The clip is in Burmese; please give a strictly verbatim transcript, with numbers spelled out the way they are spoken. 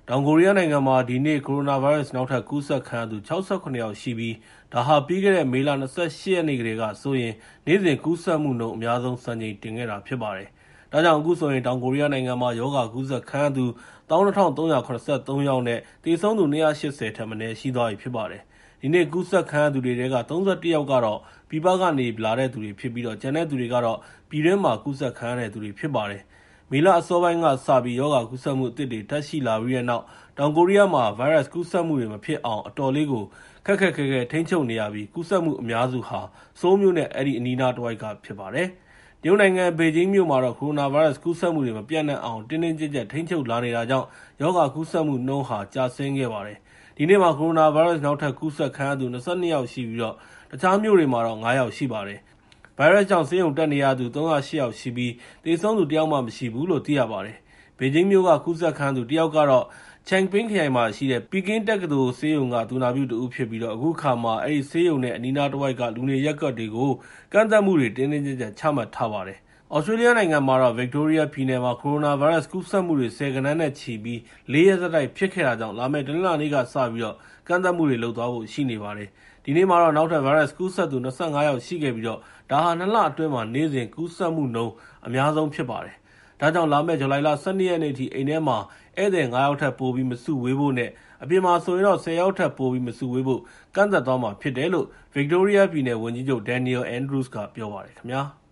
တောင်ကိုရီးယားနိုင်ငံမှာဒီနေ့ကိုရိုနာဗိုင်းရပ်စ်နောက်ထပ်ကူးစက်ခံရသူ၆၇ ယောက်ရှိပြီးဒါဟာပြီးခဲ့တဲ့မေလ၂၈ ရက်နေ့ကလေးကဆိုရင်နေ့စဉ်ကူးစက်မှုနှုန်းအများဆုံးစံချိန်တင်ခဲ့တာဖြစ်ပါတယ်။ဒါကြောင့်အခုဆိုရင်တောင်ကိုရီးယားနိုင်ငံမှာရောဂါကူးစက်ခံရသူ၁၂,၃၇၃ ယောက်နဲ့သေဆုံးသူ၂၈၀ ထက်မနည်းရှိသွားပြီဖြစ်ပါတယ်။ဒီနေ့ကူးစက်ခံရသူတွေထဲက၃၁ ယောက်ကတော့ပြည်ပကနေလာတဲ့သူတွေဖြစ်ပြီးတော့ကျန်တဲ့သူတွေကတော့ပြည်တွင်းမှာကူးစက်ခံရတဲ့သူတွေဖြစ်ပါတယ်။မေလအစောပိုင်းကစပြီးရောဂါကူးစက်မှုအသစ်တွေထပ်ရှိလာပြီးတဲ့နောက်တောင်ကိုရီးယားမှာဗိုင်းရပ်စ်ကူးစက်မှုတွေမဖြစ်အောင်အတော်လေးကိုခက်ခက်ခဲခဲထိန်းချုပ်နေရပြီးကူးစက်မှုအများစုဟာဆိုးမြို့နဲ့အဲ့ဒီအနီးနားတစ်ဝိုက်ကဖြစ်ပါတယ်။တရုတ်နိုင်ငံဘေဂျင်းမြို့မှာတော့ကိုရိုနာဗိုင်းရပ်စ်ကူးစက်မှုတွေမပြန့်နှံ့အောင်တင်းတင်းကျပ်ကျပ်ထိန်းချုပ်လာနေတာကြောင့်ရောဂါကူးစက်မှုနှုန်းဟာကျဆင်းခဲ့ပါတယ်။ဒီနေ့မှာကိုရိုနာဗိုင်းရပ်စ်နောက်ထပ်ကူးစက်ခံရသူ၂၂ ယောက်ရှိပြီးတော့တခြားမြို့တွေမှာတော့၅ ယောက်ရှိပါတယ်။ဗိုင်းရပ်စ်ကြောင့်ဆေးရုံတက်နေရသူ၃၀၈ ယောက်ရှိပြီးသေဆုံးသူတစ်ယောက်မှမရှိဘူးလို့သိရပါတယ်။ဘေဂျင်းမြို့ကကူးစက်ခံရသူတစ်ယောက်ကတော့ချန်ပင်းခရိုင်မှာရှိတဲ့ပီကင်းတက္ကသိုလ်ဆေးရုံကသူနာပြုတဦးဖြစ်ပြီးတော့အခုခါမှာအဲဒီဆေးရုံနဲ့အနီးနားတစ်ဝိုက်ကလူနေရပ်ကွက်တွေကိုကန့်သတ်မှုတွေတင်းတင်းကျပ်ကျပ်ချမှတ်ထားပါတယ်။ဩစတြေးလျနိုင်ငံမှာတော့ဗစ်တိုးရီးယားပြည်နယ်မှာကိုရိုနာဗိုင်းရပ်စ်ကူးစက်မှုတွေဆယ်ဂဏန်းနဲ့ချီပြီးလေးရက်ဆက်တိုက်ဖြစ်ခဲ့တာကြောင့်လာမယ့်တနင်္လာနေ့ကစပြီးတော့ကန့်သတ်မှုတွေလုပ်သွားဖို့ရှိနေပါတယ်။ဒီနေ့မှာတော့နောက်ထပ်ဗိုင်းရပ်စ်ကူးစက်သူ၂၅ ယောက်ရှိခဲ့ပြီးတော့ဒါဟာနှစ်လအတွင်းမှာနေ့စဉ်ကူးစက်မှုနှုန်းအများဆုံးဖြစ်ပါတယ်။ဒါကြောင့်လာမယ့်ဇူလိုင်လ၁၂ ရက်နေ့ထိအိမ်ထဲမှာဧည့်သည်၅ ယောက်ထက်ပိုပြီးမစုဝေးဖို့နဲ့အပြင်မှာဆိုရင်တော့၁၀ ယောက်ထက်ပိုပြီးမစုဝေးဖို့ကန့်သတ်သွားမှာဖြစ်တယ်လို့ဗစ်တိုးရီးယားပြည်နယ်ဝန်ကြီးချုပ် Daniel Andrews ကပြောပါတယ်ခင်ဗျာ။